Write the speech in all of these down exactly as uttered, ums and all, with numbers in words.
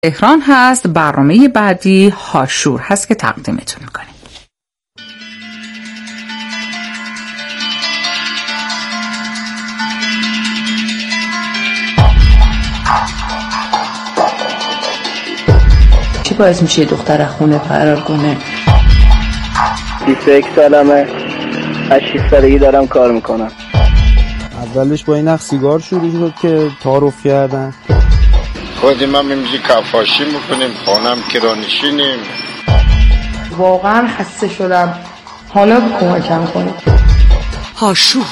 تهران هست. برنامه بعدی هاشور هست که تقدیمتون میکنیم. چی باعث میشه دختر خونه فرار کنه؟ بیست و یک سالمه، از شش سالگی دارم کار میکنم. اولش با این نخ سیگار شروع شد که تعارف کردن. خودیم هم اینجوری کفاشی میکنیم، خانم کرانشینیم. واقعا خسته شدم، حالا کمکم کنید. هاشور.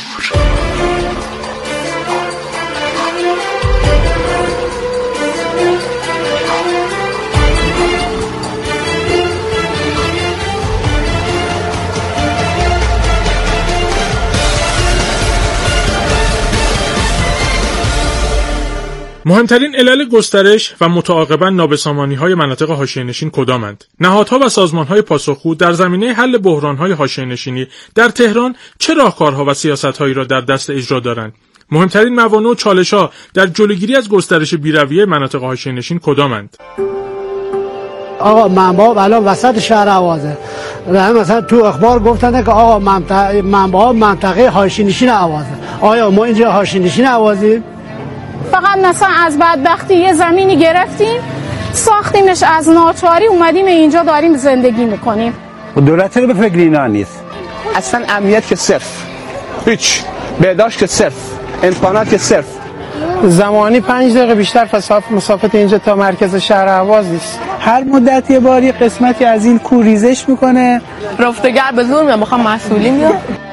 مهمترین علل گسترش و متعاقباً نابسامانی‌های مناطق حاشیه‌نشین کدامند؟ نهادها و سازمان‌های پاسخگو در زمینه حل بحران‌های حاشیه‌نشینی در تهران چه راهکارها و سیاست‌هایی را در دست اجرا دارند؟ مهمترین موانع و چالش‌ها در جلوگیری از گسترش بی‌رویه مناطق حاشیه‌نشین کدامند؟ آقا منبع الان وسط شهر اهوازه. مثلا تو اخبار گفتن که آقا منطقه منبع منطقه حاشیه‌نشین اهوازه. آیا ما اینجا حاشیه‌نشین اهوازیم؟ فقط مثلا از بدبختی یه زمینی گرفتیم، ساختیمش، از ناچاری اومدیم اینجا داریم زندگی میکنیم. دولت رو به فکر اینا نیست. اصلا امنیت که صفر، هیچ، بهداشت که صفر، امکانات که صفر. زمانی پنج دقیقه بیشتر مسافت اینجا تا مرکز شهر اهواز نیست. هر مدت یه باری قسمتی از این کوه ریزش میکنه. رفتگر به زور میام، میخوام مسئولین بیام.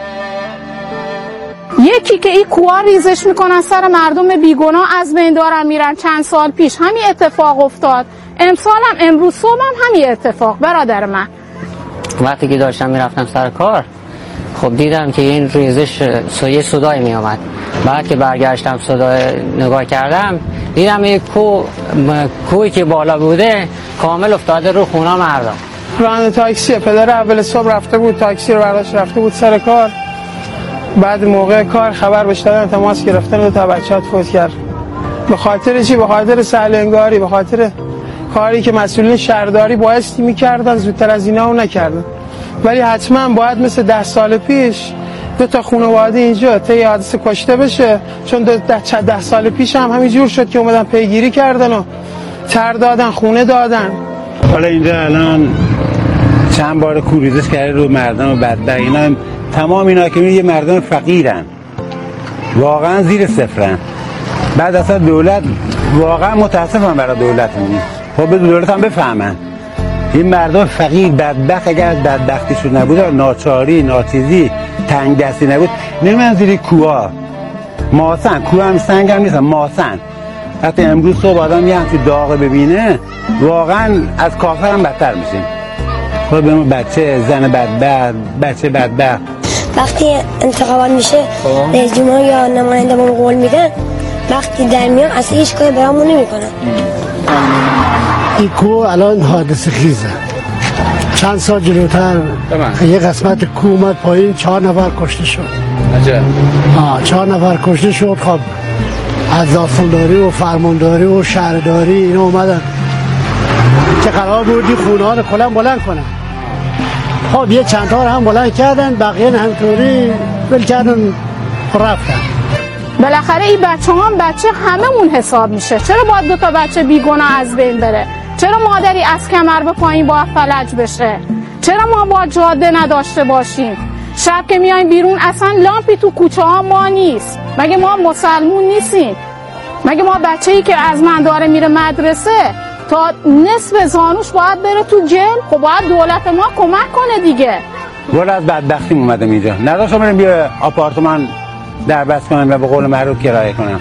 یکی که این کوها ریزش میکنن سر مردم بیگناه از بین دارن میرن. چند سال پیش همین اتفاق افتاد، امسال هم امروز صبح هم همین اتفاق. برادر من وقتی که داشتم میرفتم سر کار، خب دیدم که این ریزش یه صدای میامد. بعد که برگشتم صدای نگاه کردم، دیدم این کوه کوهی که بالا بوده کامل افتاده رو خونه مردم. راننده تاکسی پدر اول صبح رفته بود، تاکسی رو برداشت رفته بود سر کار. بعد موقع کار خبر بهش دادن، تماس گرفتن و تا بچه‌ات فوت کرد. به خاطر چی؟ به خاطر سهل‌انگاری، به خاطر کاری که مسئولین شهرداری بایستی می‌کردن زودتر از اینا و نکردن. ولی حتما باید مثل ده سال پیش دو تا خانواده اینجا طی حادثه کشته بشه، چون دو ده, ده سال پیش هم همین جور شد که اومدن پیگیری کردن و تر دادن، خونه دادن. حالا اینجا الان چند بار کوریزش کرده رو مردم بدبخت. اینا تمام اینا که یه مردم فقیرن، واقعا زیر صفرن. بعد اصلا دولت، واقعا متاسفم برای دولتمون. خب به دولت هم بفهمن این مردم فقیر بدبخت اگر بدبختیشون نبود، ناچاری، ناچیزی، تنگ دستی نبود، نمیان زیر کوها. ماسن، کوه هم سنگ هم نیستن، ماسن. وقتی امروز صبح آدم یه همچین داغ ببینه، واقعا از کافر هم بدتر میشیم. خب به ما بچه، زن بدبخت، بچه بدبخت. وقتی انتخابات میشه رئیس جمهور یا نماینده‌مون قول میدن، وقتی در میان اصلا هیچ کاری برامون نمیکنن. این کوه الان حادثه خیزه. چند سال جلوتر یه قسمت کوه اومد پایین، چهار نفر کشته شد. عجب. ها چهار نفر کشته شد. خب از داستانداری و فرمانداری و شهرداری اینا اومدن که قرار بود این خونه ها رو کلا بلند کنن. خب یه چند تا هم بلند کردن، بقیه همطوری ول کردن رفتن. بالاخره این بچه هم بچه هممون حساب میشه. چرا باید دو تا بچه بیگناه از بین بره؟ چرا مادری از کمر به پایین باید فلج بشه؟ چرا ما با جاده نداشته باشیم؟ شب که میایم بیرون اصلا لامپی تو کوچه ها ما نیست. مگه ما مسلمون نیستیم؟ مگه ما بچه‌ای که از من داره میره مدرسه تا نصف زانوش باید بره تو جل؟ خب باید دولت ما کمک کنه دیگه. ولی از بدبختیم اومدم اینجا، نداشتم بریم بیا آپارتمان در بس کنم و به قول معروف کرایه کنم.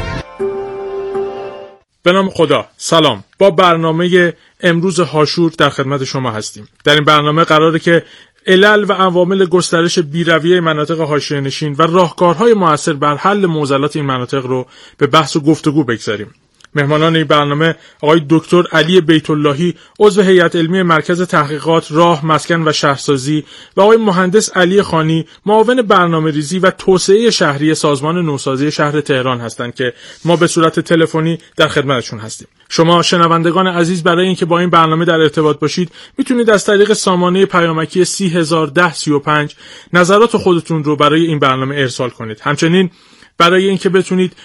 به نام خدا. سلام. با برنامه امروز هاشور در خدمت شما هستیم. در این برنامه قراره که علل و عوامل گسترش بی‌رویه مناطق حاشیه‌نشین و راهکارهای مؤثر بر حل معضلات این مناطق رو به بحث و گفتگو بگذاریم. مهمانان این برنامه آقای دکتر علی بیت اللهی عضو هیئت علمی مرکز تحقیقات راه، مسکن و شهرسازی و آقای مهندس علی خانی معاون برنامه‌ریزی و توسعه شهری سازمان نوسازی شهر تهران هستند که ما به صورت تلفنی در خدمتشون هستیم. شما شنوندگان عزیز برای اینکه با این برنامه در ارتباط باشید میتونید از طریق سامانه پیامکی سی هزار ده سی و پنج نظرات خودتون رو برای این برنامه ارسال کنید. همچنین برای اینکه بتونید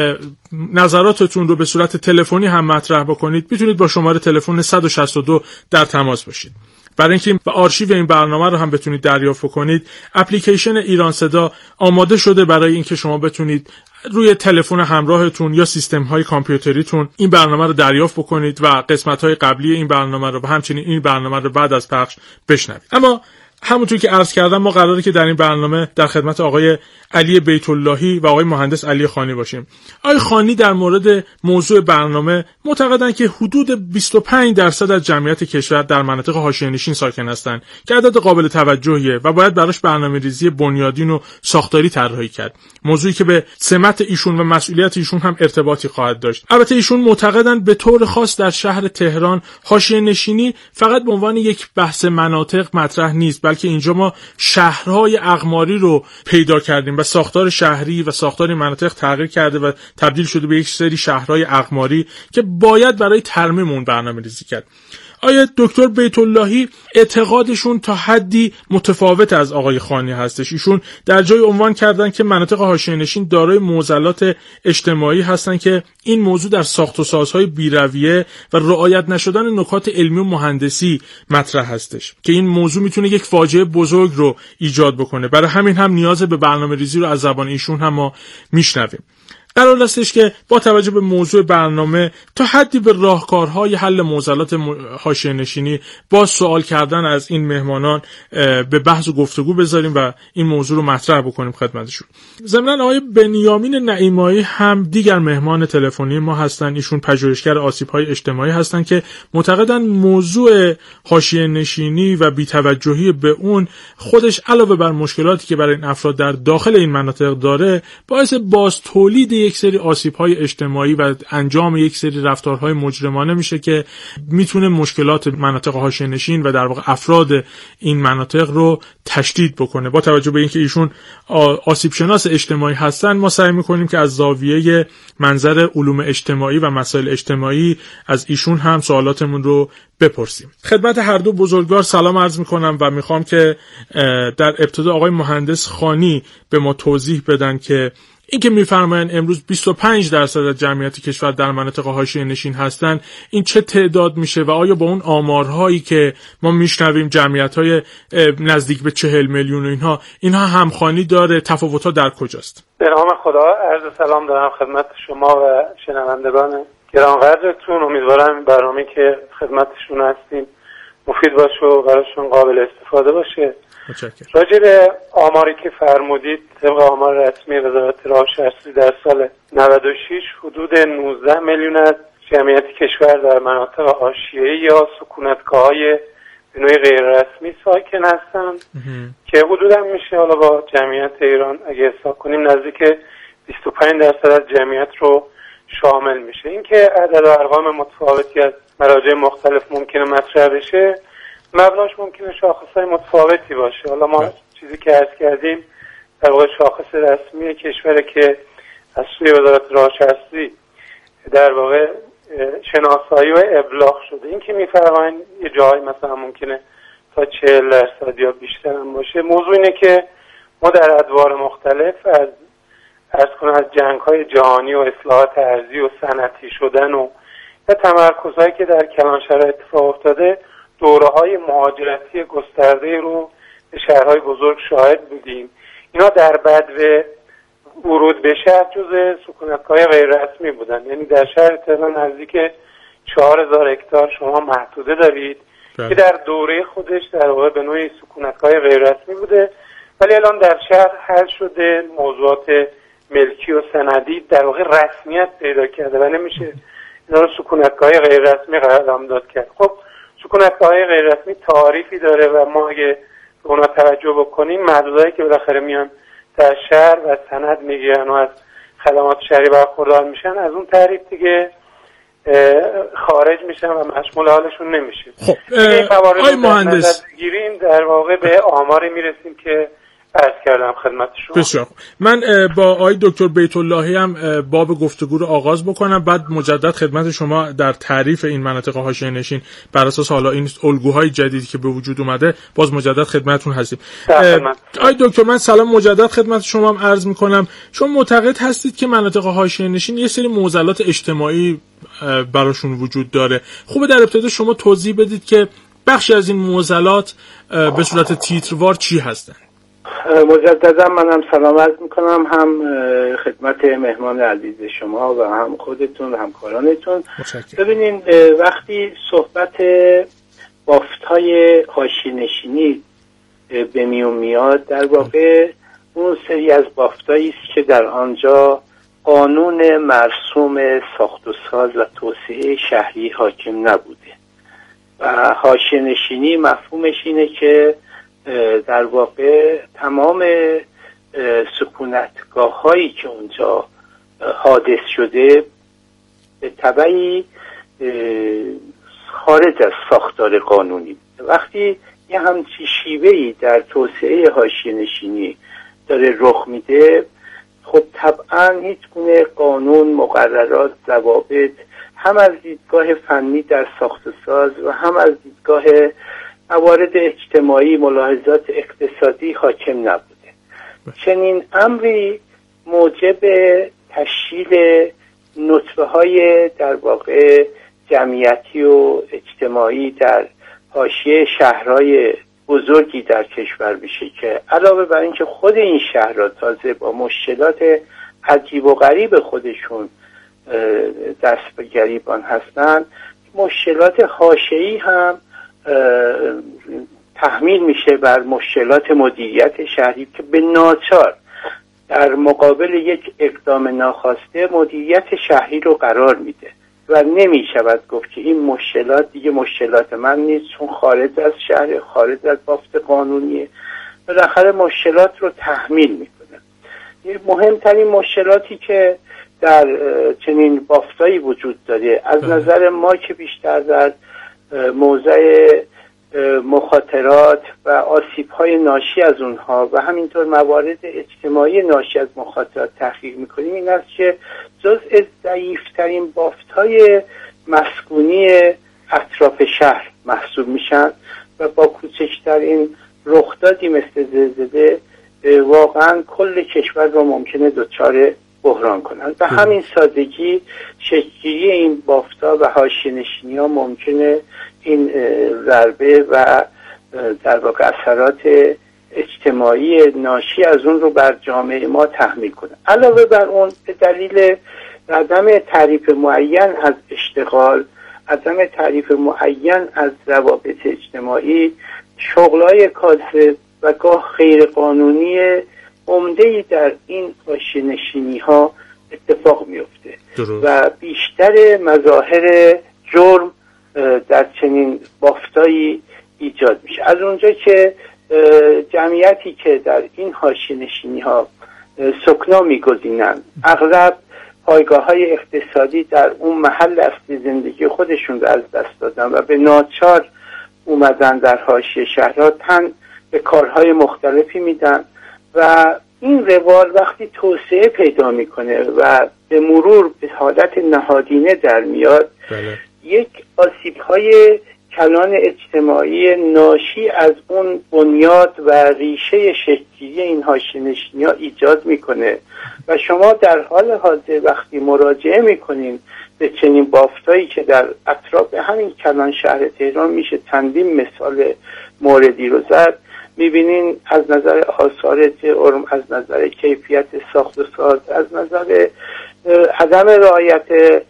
نظراتتون رو به صورت تلفنی هم مطرح بکنید میتونید با شماره تلفن صد و شصت و دو در تماس باشید. برای اینکه و آرشیو این برنامه رو هم بتونید دریافت کنید، اپلیکیشن ایران صدا آماده شده برای اینکه شما بتونید روی تلفن همراهتون یا سیستم‌های کامپیوتریتون این برنامه رو دریافت بکنید و قسمت‌های قبلی این برنامه رو و همچنین این برنامه رو بعد از پخش بشنوید. اما همونطور که عرض کردم ما قراره که در این برنامه در خدمت آقای علی بیت اللهی و آقای مهندس علی خانی باشیم. آقای خانی در مورد موضوع برنامه معتقدن که حدود بیست و پنج درصد از جمعیت کشور در مناطق حاشیه‌نشین ساکن هستند که عدد قابل توجهیه و باید براش برنامه‌ریزی بنیادین و ساختاری طراحی کرد. موضوعی که به سمت ایشون و مسئولیت ایشون هم ارتباطی خواهد داشت. البته ایشون معتقدن به طور خاص در شهر تهران حاشیه‌نشینی فقط به عنوان یک بحث مناطق مطرح نیست، بلکه اینجا ما شهرهای اقماری رو پیدا کردیم و ساختار شهری و ساختار مناطق تغییر کرده و تبدیل شده به یک سری شهرهای اقماری که باید برای ترمیم اون برنامه‌ریزی کرد. آیا دکتر بیت اللهی اعتقادشون تا حدی متفاوت از آقای خانی هستش؟ ایشون در جای عنوان کردن که مناطق حاشیه‌نشین دارای معضلات اجتماعی هستن که این موضوع در ساخت و سازهای بی‌رویه و رعایت نشدن نکات علمی و مهندسی مطرح هستش که این موضوع میتونه یک فاجعه بزرگ رو ایجاد بکنه. برای همین هم نیاز به برنامه‌ریزی رو از زبان ایشون هم ما میشنویم. قرار هستش که با توجه به موضوع برنامه تا حدی به راهکارهای حل معضلات حاشیه‌نشینی با سوال کردن از این مهمانان به بحث و گفتگو بذاریم و این موضوع رو مطرح بکنیم خدمتشون. ضمناً آقای بنیامین نعیمایی هم دیگر مهمان تلفنی ما هستن. ایشون پژوهشگر آسیب‌های اجتماعی هستن که معتقدن موضوع حاشیه‌نشینی و بی‌توجهی به اون خودش علاوه بر مشکلاتی که برای این افراد در داخل این مناطق داره باعث باز تولید یک سری آسیب‌های اجتماعی و انجام یک سری رفتارهای مجرمانه میشه که میتونه مشکلات مناطق حاشیه‌نشین و در واقع افراد این مناطق رو تشدید بکنه. با توجه به اینکه ایشون آسیب شناس اجتماعی هستن ما سعی میکنیم که از زاویه منظر علوم اجتماعی و مسائل اجتماعی از ایشون هم سوالاتمون رو بپرسیم. خدمت هر دو بزرگوار سلام عرض میکنم و میخوام که در ابتدا آقای مهندس خانی به ما توضیح بدن که این که میفرمایند امروز بیست و پنج درصد از جمعیت کشور در مناطق حاشیه‌نشین هستن این چه تعداد میشه و آیا با اون آمارهایی که ما میشنویم جمعیت‌های نزدیک به چهل میلیون و اینها اینها همخوانی داره؟ تفاوت‌ها در کجاست؟ به نام خدا عرض سلام دارم خدمت شما و شنوندگان گرانقدرتون. امیدوارم برنامه‌ای که خدمتشون هستیم مفید باشه و براشون قابل استفاده باشه. راجع به آماری که فرمودید، طبق آمار رسمی وزارت راه و شهرسازی در سال نود و شش حدود نوزده میلیون از جمعیت کشور در مناطق حاشیه‌ای یا سکونتگاه‌های به نوعی غیر رسمی ساکن هستند که حدوداً میشه حالا با جمعیت ایران اگه حساب کنیم نزدیک بیست و پنج درصد از جمعیت رو شامل میشه. اینکه عدد و ارقام متفاوتی از مراجع مختلف ممکنه مطرح بشه، مبناش ممکنه شاخص‌های متفاوتی باشه. حالا ما چیزی که عرض کردیم در واقع شاخص رسمی کشوره که از سوی وزارت راه و شهرسازی در واقع شناسایی و ابلاغ شده. این که می‌فرمایید یه جایی مثلا ممکنه تا چهل درصد یا بیشتر هم باشه. موضوع اینه که ما در ادوار مختلف از عرض کنم از جنگ‌های جهانی و اصلاحات ارضی و صنعتی شدن و یا تمرکزهایی که در کلانشهرها اتفاق افتاده دوره‌های مهاجرتی گسترده رو به شهرهای بزرگ شاهد بودیم. اینا در بدو ورود به شهر جزء سکونتگاه‌های غیر رسمی بودن. یعنی در شهر تهران نزدیک چهار هزار هکتار شما محدوده دارید بله. که در دوره خودش در واقع به نوعی سکونتگاه غیر رسمی بوده، ولی الان در شهر حل شده، موضوعات ملکی و سندی در واقع رسمیت پیدا کرده و نمیشه اینا رو سکونتگاه غیر رسمی قرار داد کرد. خب سکونتگاه غیر رسمی تعریفی داره و ما اگه به اونا توجه بکنیم محدودایی که بالاخره میان در شهر و سند میگیرن و از خدمات شهری برخوردار میشن، از اون تعریف دیگه خارج میشن و مشمول حالشون نمیشه. خب آقای مهندس گیریم در واقع به آماری میرسیم که عرض کردم خدمت شما. بسیار خوب. من با آقای دکتر بیت اللهی هم باب گفتگو رو آغاز بکنم، بعد مجدد خدمت شما در تعریف این مناطق حاشیه نشین بر اساس حالا این الگوهای جدیدی که به وجود اومده باز مجدد خدمتتون هستیم. آقای دکتر من سلام مجدد خدمت شما هم عرض میکنم. شما معتقد هستید که مناطق حاشیه نشین یه سری معضلات اجتماعی براشون وجود داره. خوبه در ابتدا شما توضیح بدید که بخشی از این معضلات به صورت تیتروار چی هستن؟ مجددا منم سلام عرض میکنم هم خدمت مهمان عزیز شما و هم خودتون و همکارانتون. ببینین وقتی صحبت بافت‌های حاشیه‌نشینی به میون میاد در واقع اون سری از بافتایی است که در آنجا قانون مرسوم ساخت و ساز و توسعه شهری حاکم نبوده و حاشیه‌نشینی مفهومش اینه که در واقع تمام سکونتگاه هایی که اونجا حادث شده به تبعی خارج از ساختار قانونی. وقتی یه همچی شیوهی در توسعه حاشیه‌نشینی داره رخ میده، خب طبعا هیچ گونه قانون، مقررات، ضوابط هم از دیدگاه فنی در ساخت و ساز و هم از دیدگاه موارد اجتماعی، ملاحظات اقتصادی حاکم نبوده. چنین امری موجب تشکیل نطفه های در واقع جمعیتی و اجتماعی در حاشیه شهرهای بزرگی در کشور میشه که علاوه بر اینکه خود این شهرها تازه با مشکلات عجیب و غریب خودشون دست به گریبان هستن، مشکلات حاشیه‌ای هم تحمیل میشه بر مشکلات مدیریت شهری که به ناچار در مقابل یک اقدام ناخواسته مدیریت شهری رو قرار میده و نمیشود گفت که این مشکلات دیگه مشکلات من نیست چون خارج از شهر، خارج از بافت قانونیه. بالاخره مشکلات رو تحمیل میکنه. مهمترین مشکلاتی که در چنین بافتایی وجود داره از نظر ما که بیشتر در موضع مخاطرات و آسیب‌های ناشی از اونها و همینطور موارد اجتماعی ناشی از مخاطرات تحقیق می‌کنیم این است که جزء ضعیف‌ترین بافت‌های مسکونی اطراف شهر محسوب میشن و با کوچکترین رخدادی مثل زلزله واقعا کل کشور رو ممکنه دچار بحران کنند. به همین سادگی شکل‌گیری این بافت‌ها و حاشیه‌نشینی‌ها ممکنه این ضربه و در واقع اثرات اجتماعی ناشی از اون رو بر جامعه ما تحمیل کنه. علاوه بر اون به دلیل عدم تعریف معین از اشتغال، عدم تعریف معین از روابط اجتماعی، شغل‌های کاذب و گاه غیر قانونی عمده‌ای در این حاشیه‌نشینی‌ها اتفاق میفته و بیشتر مظاهر جرم در چنین بافتایی ایجاد میشه. از اونجا که جمعیتی که در این حاشیه‌نشینی‌ها سکنا میگزینند اغلب پایگاه‌های اقتصادی در اون محل اصلی زندگی خودشون رو از دست دادن و به ناچار اومدن در حاشیه شهرها تن به کارهای مختلفی میدن و این روال وقتی توسعه پیدا میکنه و به مرور به حالت نهادینه در میاد بله. یک آسیب‌های کلان اجتماعی ناشی از اون بنیاد و ریشه شکلی این حاشیه‌نشینی‌ها ایجاد میکنه و شما در حال حاضر وقتی مراجعه میکنین به چنین بافتایی که در اطراف همین کلان شهر تهران میشه چندین مثال موردی رو زد، میبینین از نظر آثار جرم، از نظر کیفیت ساخت و ساز، از نظر عدم رعایت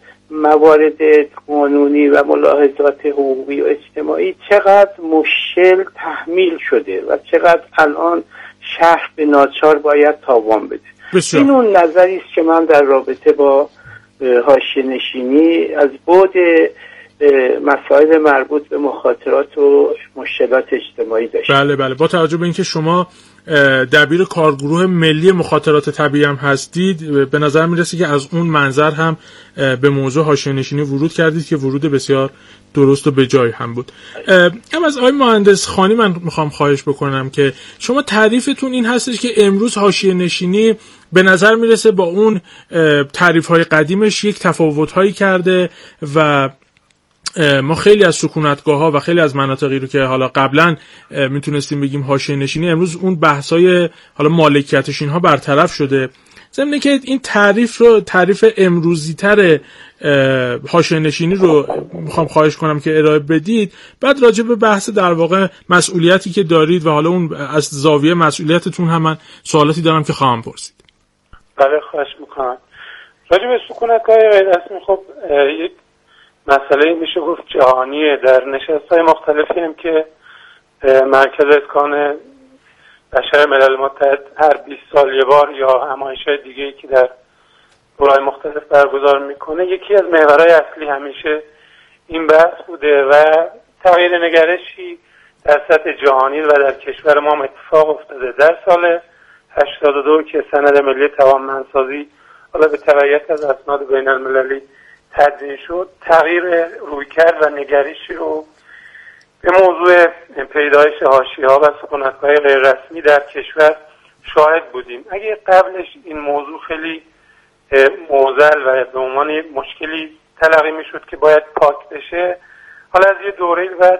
موارد قانونی و ملاحظات حقوقی و اجتماعی چقدر مشکل تحمیل شده و چقدر الان شهر به ناچار باید تاوان بده. بسیار. این اون نظری است که من در رابطه با حاشیه‌نشینی از بعد مسائل مربوط به مخاطرات و مشکلات اجتماعی داشتیم. بله بله، با توجه به اینکه شما دبیر کارگروه ملی مخاطرات طبیعی هم هستید، به نظر میرسه که از اون منظر هم به موضوع حاشیه‌نشینی ورود کردید که ورود بسیار درست و به جای هم بود. اما از آقای مهندس خانی من میخوام خواهش بکنم که شما تعریفتون این هستش که امروز حاشیه‌نشینی به نظر میرسه با اون تعریف‌های قدیمش یک تفاوت‌هایی کرده و ما خیلی از سکونتگاه‌ها و خیلی از مناطقی رو که حالا قبلا میتونستیم بگیم حاشیه‌نشینی، امروز اون بحث‌های حالا مالکیتش اینها برطرف شده. ضمن که این تعریف رو تعریف امروزی‌تر حاشیه‌نشینی رو میخوام خواهش کنم که ارائه بدید، بعد راجع به بحث در واقع مسئولیتی که دارید و حالا اون از زاویه مسئولیتتون هم من سوالاتی دارم که خواهم پرسید. بله خواهش میکنم. راجع به سکونتگاه غیر رسمی خب یک مسئله میشه گفت جهانیه. در نشست‌های مختلفی هم که مرکز اسکان بشر ملل متحد هر بیست سال یه بار یا همایش‌های دیگه‌ای که در دوره‌های مختلف برگزار میکنه، یکی از محورهای اصلی همیشه این بحث بوده و تغییر نگرشی در سطح جهانی و در کشور ما هم اتفاق افتاده. در سال هشتاد و دو که سند ملی توانمندسازی حالا به تبعیت از اسناد بین المللی تدوین شد، تغییر رویکرد و نگرشی رو به موضوع پیدایش حاشیه‌ها و سکونتگاه‌های غیر رسمی در کشور شاهد بودیم. اگه قبلش این موضوع خیلی معضل و به عنوان مشکلی تلقی میشد که باید پاک بشه، حالا از یه دوره‌ای بعد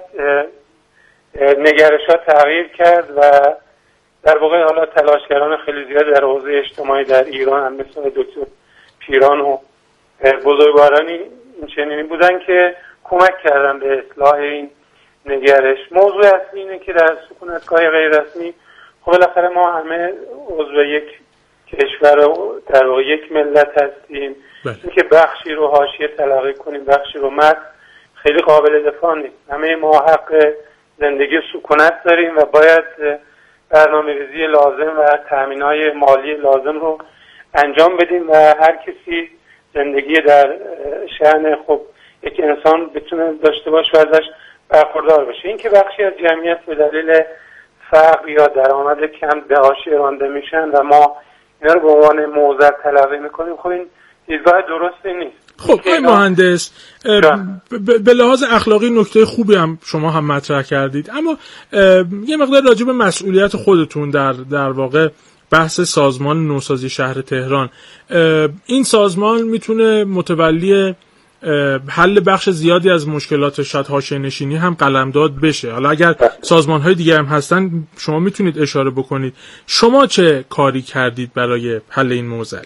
نگرش‌ها تغییر کرد و در واقع حالا تلاشگران خیلی زیاد در حوزه اجتماعی در ایران هم مثل دکتر پیران و بزرگوارانی این چنینی بودن که کمک کردن به اصلاح این نگرش. موضوع اصلی اینه که در سکونتگاه غیر رسمی خب بالاخره ما همه عضو یک کشور و در واقع یک ملت هستیم. اینکه بخشی رو حاشیه تلقی کنیم بخشی رو مد خیلی قابل دفاع نیست. همه ما حق زندگی سکونت داریم و باید برنامه‌ریزی لازم و تأمین‌های مالی لازم رو انجام بدیم و هر کسی زندگی در شأن خب یک انسان بتونه داشته باشه و ازش برخوردار بشه. این که بخشی از جمعیت به دلیل فقر یا درآمد کم به حاشیه رانده میشن و ما اینا رو به عنوان معضل تلقی میکنیم، خب این دیدگاه درستی نیست. خب آقای مهندس، به لحاظ اخلاقی نکته خوبی هم شما هم مطرح کردید، اما یه مقدار راجع به مسئولیت خودتون در در واقع بحث سازمان نوسازی شهر تهران. این سازمان میتونه متولی حل بخش زیادی از مشکلات شاید حاشیه‌نشینی هم قلمداد بشه. حالا اگر سازمان‌های دیگه هم هستن شما میتونید اشاره بکنید شما چه کاری کردید برای حل این موضوع؟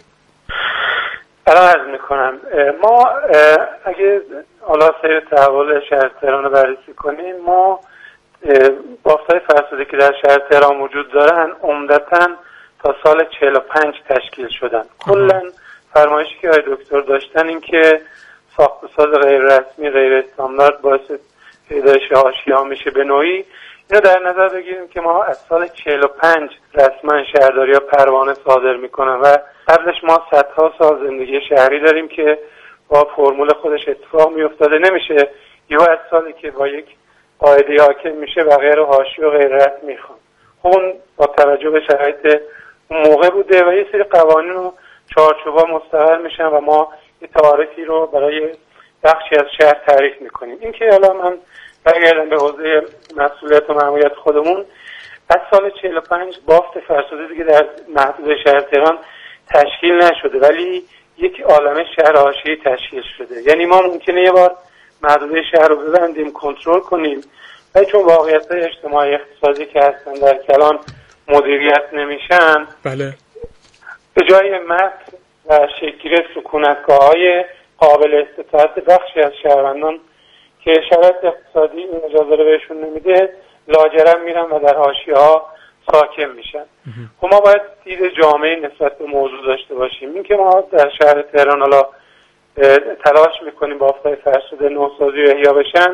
الان عرض میکنم. ما اگه حالا سیر تحول شهر تهران رو بررسی کنیم، ما بافت‌های فرسوده که در شهر تهران وجود دارن عمدتاً تا سال چهل و پنج تشکیل شدن. کلاً فرمایشی که آقای دکتر داشتن این که ساخت و ساز غیر رسمی غیر استاندارد باعث پیدایش حاشیه‌ها میشه به نوعی، اینو در نظر بگیریم که ما از سال چهل و پنج رسما شهرداری‌ها پروانه صادر میکنن و قبلش ما صدها سال زندگی شهری داریم که با فرمول خودش اتفاق میافتاده. نمیشه یهو از سالی که با یک قاعده حاکم میشه بقیه رو حاشیه و غیر رسمی خوان. خب اون با توجه به شرایط اون موقع بوده و یه سری قوانین و چارچوبا مستقر میشن و ما یه تعارفی رو برای بخشی از شهر تعریف میکنیم. این که حالا من برگردم به حوزه مسئولیت و مأموریت خودمون، از سال چهل و پنج بافت فرسوده دیگه در محدوده شهر تهران تشکیل نشده، ولی یک عالمه شهر حاشیه‌ای تشکیل شده. یعنی ما ممکنه یه بار محدوده شهر رو ببندیم کنترل کنیم، ولی چون واقعیت‌های اجتماعی اقتصادی که هستن در کلان مدیریت نمیشن، بله، به جای متن و شکل سکونتگاه‌های قابل استطاعت بخشی از شهروندان که شرایط اقتصادی این اجازه رو بهشون نمیده لاجرم میرن و در حاشیه‌ها ساکن میشن. خب ما باید دید جامعی نسبت به موضوع داشته باشیم. این که ما در شهر تهران حالا تلاش میکنیم بافت‌های فرسوده نوسازی و احیا بشن،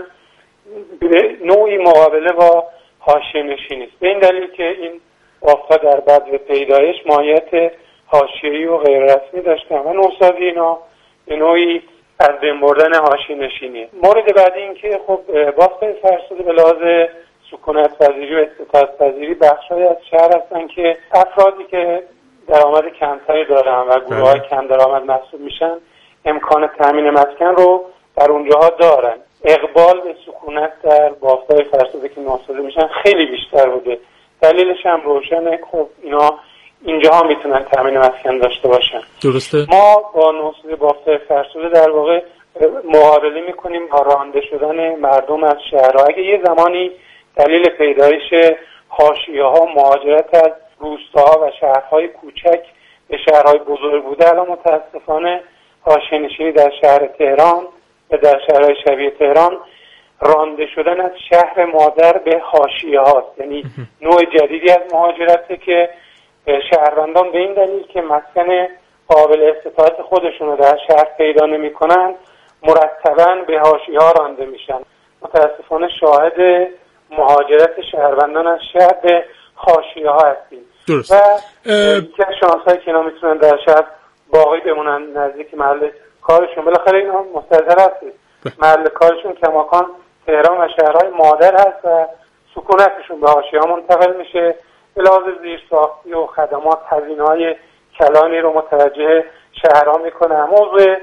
نوعی مقابله با حاشیه‌نشینی است. به این دلیل که این بافت‌ها در بدو پیدایش ماهیت حاشیه‌ای و غیر رسمی داشتن و نوسازی اینا به نوعی از بین بردن حاشیه‌نشینی. مورد بعدی این که خب بافت‌های فرسوده به لحاظ سکونت پذیری و استطاعت پذیری بخش‌هایی از شهر هستن که افرادی که درآمد کمتری دارن و گروه‌های کم درآمد محسوب میشن امکان تامین مسکن رو در اونجاها دارن. اقبال به سکونت در بافت‌های فرسوده که ناسازی میشن خیلی بیشتر بوده. دلیلش هم روشنه. خب اینا اینجاها میتونن تامین مسکن داشته باشن. درسته. ما با ناسازی بافت‌های فرسوده در واقع مقابله میکنیم با رانده شدن مردم از شهرها. اگه یه زمانی دلیل پیدایش حاشیه‌ها مهاجرت از روستاها و شهرهای کوچک به شهرهای بزرگ بوده، الان متاسفانه حاشیه‌نشینی در شهر تهران و در شهرهای شبیه تهران رانده شدن از شهر مادر به حاشیه هاست. یعنی نوع جدیدی از مهاجرته که شهروندان به این دلیل که مسکن قابل استطاعت خودشون رو در شهر پیدا نمی کنن مرتباً به حاشیه ها رانده میشن. متاسفانه شاهد مهاجرت شهروندان از شهر به حاشیه ها هستیم. درست. و یکی از شانس‌هایی که اینا میتونن در شهر باقی بمونن نزدیک محل کارشون. بالاخره اینا مستظر هستید محل کارشون کماکان تهران و شهرهای مادر هست و سکونتشون به حاشیه‌ها منتقل میشه. به لحاظ زیرساختی و خدمات هزینه‌های کلانی رو متوجه شهرها میکنه. موضوع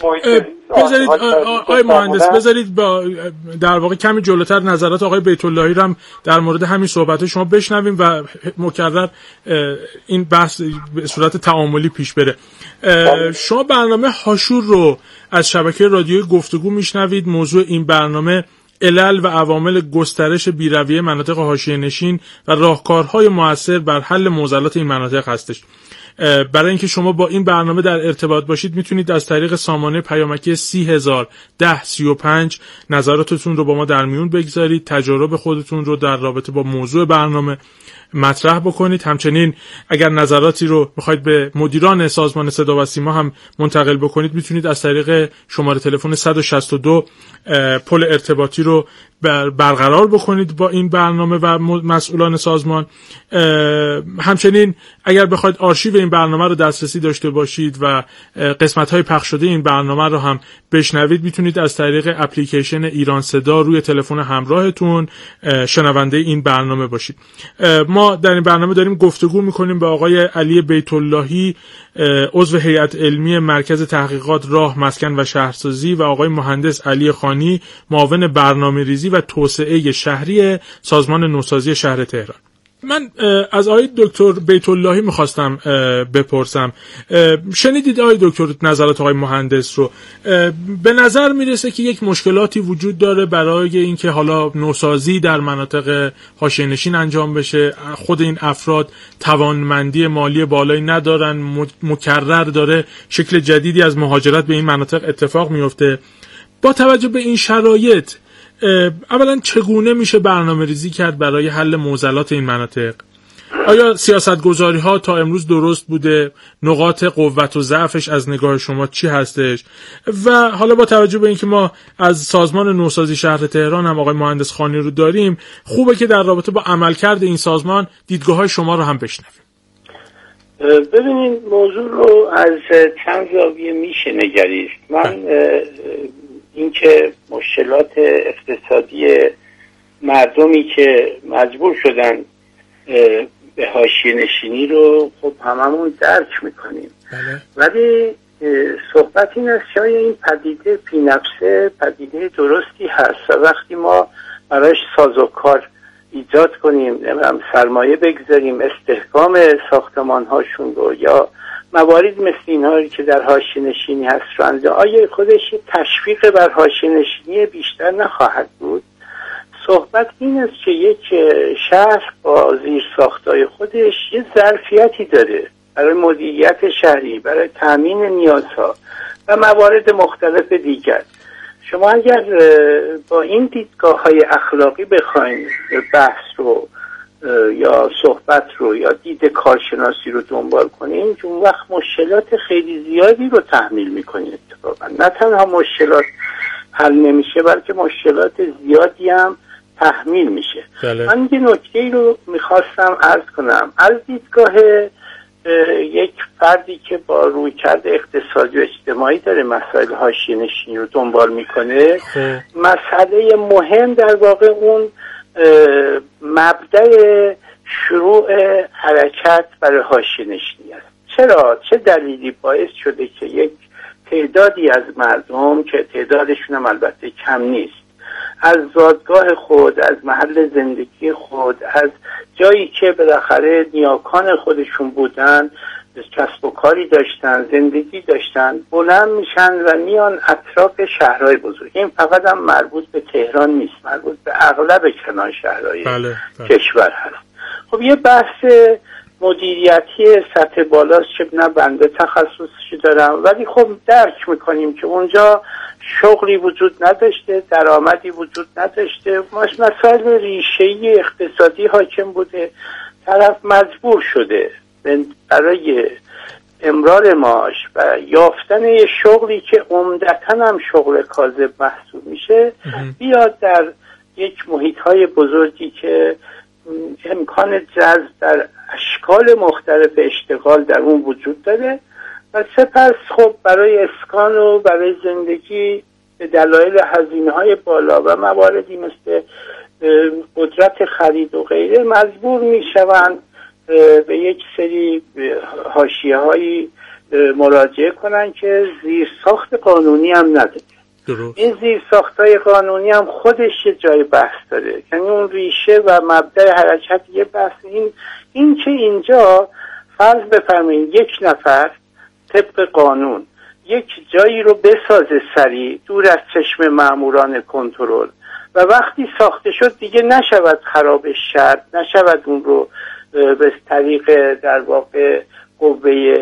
بذارید آقای مهندس بذارید با در واقع کمی جلوتر نظرات آقای بیت اللهی رو هم در مورد همین صحبت شما بشنویم و مکرر این بحث به صورت تعاملی پیش بره. شما برنامه هاشور رو از شبکه رادیویی گفتگو میشنوید. موضوع این برنامه علل و عوامل گسترش بیرویه مناطق حاشیه‌نشین و راهکارهای مؤثر بر حل معضلات این مناطق هستش. برای اینکه شما با این برنامه در ارتباط باشید میتونید از طریق سامانه پیامکی سی هزار ده سی و پنج نظراتتون رو با ما در میون بگذارید، تجارب خودتون رو در رابطه با موضوع برنامه مطرح بکنید. همچنین اگر نظراتی رو میخواید به مدیران سازمان صدا و سیما هم منتقل بکنید میتونید از طریق شماره تلفن صد و شصت و دو پل ارتباطی رو برقرار بکنید با این برنامه و مسئولان سازمان. همچنین اگر بخواید آرشیو این برنامه رو دسترسی داشته باشید و قسمت‌های پخش شده این برنامه رو هم بشنوید میتونید از طریق اپلیکیشن ایران صدا روی تلفن همراهتون شنونده این برنامه باشید. ما در این برنامه داریم گفتگو میکنیم با آقای علی بیت اللهی عضو هیئت علمی مرکز تحقیقات راه مسکن و شهرسازی و آقای مهندس علی خانی معاون برنامه‌ریزی و توسعه شهری سازمان نوسازی شهر تهران. من از آقای دکتر بیت اللهی میخواستم بپرسم، شنیدید آقای دکتر نظرات آقای مهندس رو؟ به نظر میرسه که یک مشکلاتی وجود داره برای اینکه حالا نوسازی در مناطق حاشیه‌نشین انجام بشه. خود این افراد توانمندی مالی بالایی ندارن، مکرر داره شکل جدیدی از مهاجرت به این مناطق اتفاق میفته. با توجه به این شرایط اولا چگونه میشه برنامه ریزی کرد برای حل معضلات این مناطق؟ آیا سیاستگذاری ها تا امروز درست بوده؟ نقاط قوت و ضعفش از نگاه شما چی هستش؟ و حالا با توجه به اینکه ما از سازمان نوسازی شهر تهران هم آقای مهندس خانی رو داریم، خوبه که در رابطه با عملکرد این سازمان دیدگاه های شما رو هم بشنویم. ببینید موضوع رو از چند زاویه میشه نگریست. من اینکه مشکلات اقتصادی مردمی که مجبور شدن به حاشیه‌نشینی رو خب هممون درک میکنیم، ولی صحبت این است که این پدیده بی نفسه پدیده درستی هست و وقتی ما برایش سازوکار ایجاد کنیم، سرمایه بگذاریم، استحکام ساختمان هاشون رو یا موارد مثل اینهایی که در حاشیه‌نشینی هست رنده، آیا خودش تشویق بر حاشیه‌نشینی بیشتر نخواهد بود؟ صحبت این است که یک شهر با زیرساختای خودش یه ظرفیتی داره برای مدیریت شهری، برای تامین نیازها و موارد مختلف دیگر. شما اگر با این دیدگاه های اخلاقی بخواید بحث رو یا صحبت رو یا دید کارشناسی رو دنبال کنین، اون وقت مشکلات خیلی زیادی رو تحمیل میکنین. اتفاقا نه تنها مشکلات حل نمیشه بلکه مشکلات زیادی هم تحمیل میشه. بله. من یه نکته رو میخواستم عرض کنم. از دیدگاه یک فردی که با رویکرد اقتصادی و اجتماعی داره مسائل حاشیه‌نشینی رو دنبال میکنه، مسئله مهم در واقع اون مبدأ شروع حرکت برای حاشیه‌نشینی است. چرا؟ چه دلیلی باعث شده که یک تعدادی از مردم که تعدادشون هم البته کم نیست، از زادگاه خود، از محل زندگی خود، از جایی که بالاخره نیاکان خودشون بودن، کسب و کاری داشتن، زندگی داشتن، بلند میشن و میان اطراف شهرهای بزرگ. این فقط هم مربوط به تهران نیست، مربوط به اغلب کنار شهرهای بله، بله. کشور هست. خب یه بحث مدیریتی سطح بالاست که نه بنده تخصصی دارم، ولی خب درک میکنیم که اونجا شغلی وجود نداشته، درآمدی وجود نداشته، مسائل ریشه‌ای اقتصادی حاکم بوده، طرف مجبور شده برای امرار معاش و یافتن یه شغلی که عمدتاً هم شغل کاذب محسوب میشه بیاد در یک محیط‌های بزرگی که امکان جذب در اشکال مختلف اشتغال در اون وجود داره و سپس خب برای اسکان و برای زندگی به دلایل هزینه‌های بالا و مواردی مثل قدرت خرید و غیره مجبور میشوند به یک سری حاشیه‌هایی مراجعه کنن که زیرساخت قانونی هم نداره. درست. این زیرساخت‌های قانونی هم خودش یه جای بحث داره، یعنی اون ریشه و مبدأ حرکت یه بحث. این این که اینجا فرض بفرمایید یک نفر طبق قانون یک جایی رو بسازه سریع دور از چشم ماموران کنترل و وقتی ساخته شد دیگه نشود خرابش کرد، نشود اون رو به طریق در واقع قوه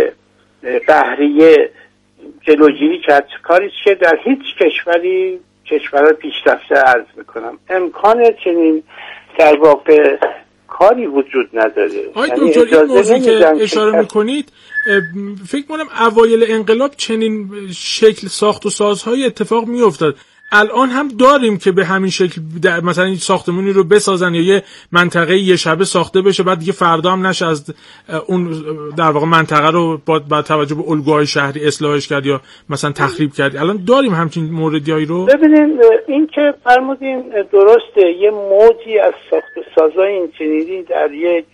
قهریه جلوگیری کرد، کاری که در هیچ کشوری کشورها پیشرفته عرض میکنم امکان چنین در واقع کاری وجود نداره. آقای دکتر این موضوعی که اشاره میکنید فکر کنم اوایل انقلاب چنین شکل ساخت و سازهای اتفاق میافتاد. الان هم داریم که به همین شکل مثلا این ساختمونی رو بسازن یا یه منطقه یه شبه ساخته بشه بعد دیگه فردا هم نشه از اون در واقع منطقه رو با, با توجه به الگوهای شهری اصلاحش کرد یا مثلا تخریب کرد. الان داریم همچین موردیایی رو. ببینید این که فرمودین درسته، یه موجی از ساخت و سازهای این چنینی در یک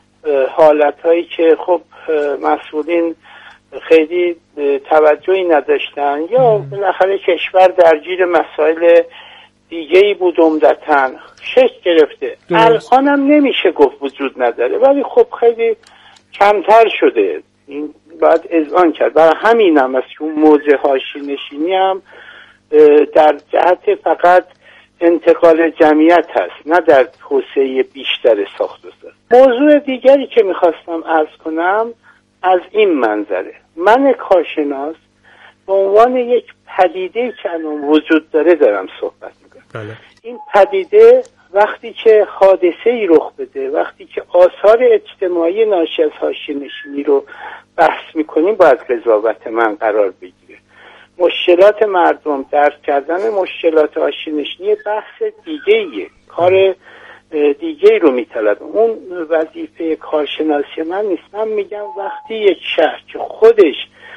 حالتهایی که خب مسئولین خیلی توجهی نداشتن یا بالاخره کشور درگیر مسائل دیگه‌ای بود عمدتاً شکل گرفته. الان هم نمیشه گفت وجود نداره ولی خب خیلی کمتر شده، این باید اذعان کرد. برای همین هم از اون موج حاشیه‌نشینی هم در جهت فقط انتقال جمعیت هست نه در توسعه بیشتر ساخت و ساز. موضوع دیگری که میخواستم عرض کنم از این منظره، من کارشناس به عنوان یک پدیده که الان وجود داره دارم صحبت میکنم. بله. این پدیده وقتی که حادثه‌ای رخ بده، وقتی که آثار اجتماعی ناشی از حاشیه‌نشینی رو بحث میکنیم باید قضاوت من قرار بگیره. مشکلات مردم، درک کردن مشکلات حاشیه‌نشینی بحث دیگه‌ایه، کار دیگه رو میطلبه. اون وظیفه کارشناسی من نیست. من میگم وقتی یک شهر که خودش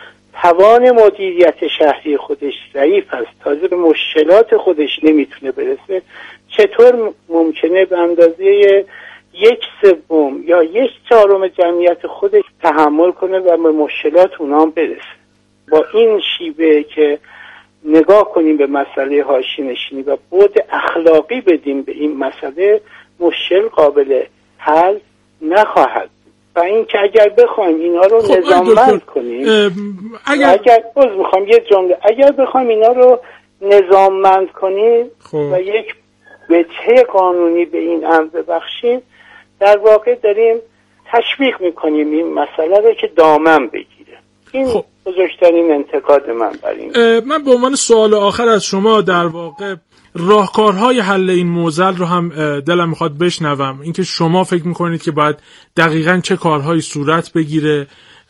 توان مدیریت شهری خودش ضعیف است، تازه به مشکلات خودش نمیتونه برسه، چطور ممکنه به اندازه یک سوم یا یک چهارم جمعیت خودش تحمل کنه و به مشکلات اونا هم برسه؟ با این شیوه که نگاه کنیم به مسئله حاشیه‌نشینی و بعد اخلاقی بدیم به این مسئله، مشکل قابل حل نخواهد. و این که اگر بخوایم اینا رو خب نظاممند کنیم، اگر اگر باز میخوام یه جمله اگر بخوایم اینا رو نظاممند کنیم خب. و یک وجه قانونی به این امر ببخشیم، در واقع داریم تشویق میکنیم این مسئله رو که دامن بگیره. این خب. بزرگترین انتقاد من بر این. من به عنوان سوال آخر از شما در واقع راهکارهای حل این معضل رو هم دلم میخواد بشنوم، اینکه شما فکر میکنید که باید دقیقاً چه کارهایی صورت بگیره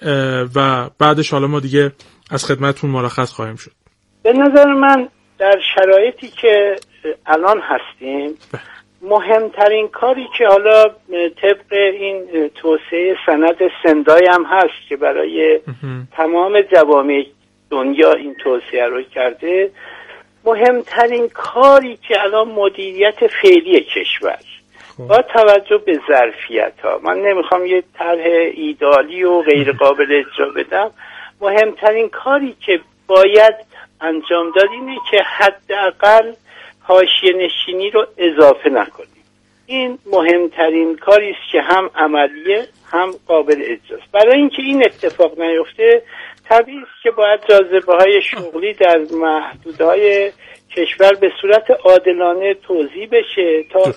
و بعدش حالا ما دیگه از خدمتتون مرخص خواهیم شد. به نظر من در شرایطی که الان هستیم مهمترین کاری که حالا طبق این توسعه سند سندای هم هست که برای تمام جوامع دنیا این توسعه رو کرده، مهمترین کاری که الان مدیریت فعلی کشور با توجه به ظرفیت ها، من نمیخوام یه طرح ایدالی و غیر قابل اجرا بدم، مهمترین کاری که باید انجام داد اینه که حداقل حاشیه نشینی رو اضافه نکنیم. این مهمترین کاری است که هم عملیه هم قابل اجراست. برای اینکه این اتفاق نیفته طبیعی است که باید جاذبه‌های شغلی در محدودهای کشور به صورت عادلانه توزیع بشه تا